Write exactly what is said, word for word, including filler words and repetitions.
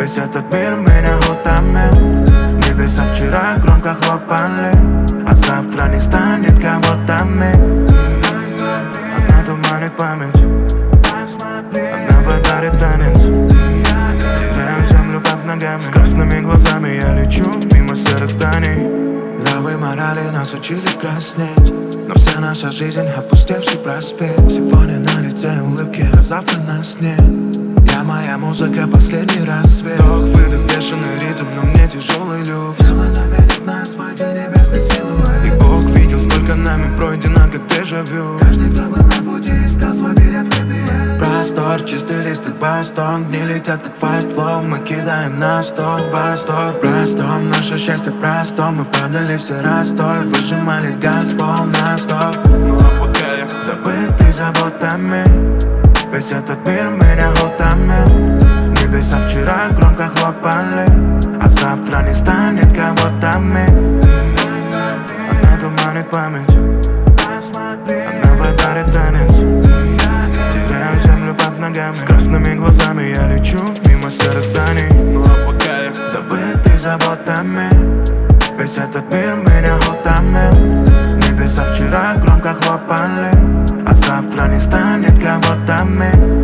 Весь этот мир меня утомил. Небеса вчера громко хлопали, а завтра не станет кого-то ми. Она туманит память, она подарит танец. Теряю землю под ногами, с красными глазами я лечу мимо серых зданий. Главы морали нас учили краснеть, но вся наша жизнь опустевший проспект. Сегодня на лице улыбки, а завтра на сне. Я моя музыка, последний рассвет. Вдох, выдох, бешеный ритм, но мне тяжелый люкс. Тело заметит на асфальте небесный силуэт. И Бог видел, сколько нами пройдено, как дежавю. Каждый, кто был на пути, искал свой билет в хэппи-энд. Простор, чистый лист и бастон, дни летят как фаст-флоу. Мы кидаем на стол, восторг. Простом, наше счастье в простом. Мы падали все растой, выжимали газ полна стоп. Ну а пока я забытый заботами, весь этот мир меня утомил. Небеса вчера громко хлопали, а завтра не станет кого-то ми. Она туманит память, она подарит танец. Теряю землю под ногами, с красными глазами я лечу мимо серых зданий. Ну а пока я забытый заботами, весь этот мир меня утомил. Небеса вчера громко хлопали, а завтра не станет кого-то ми.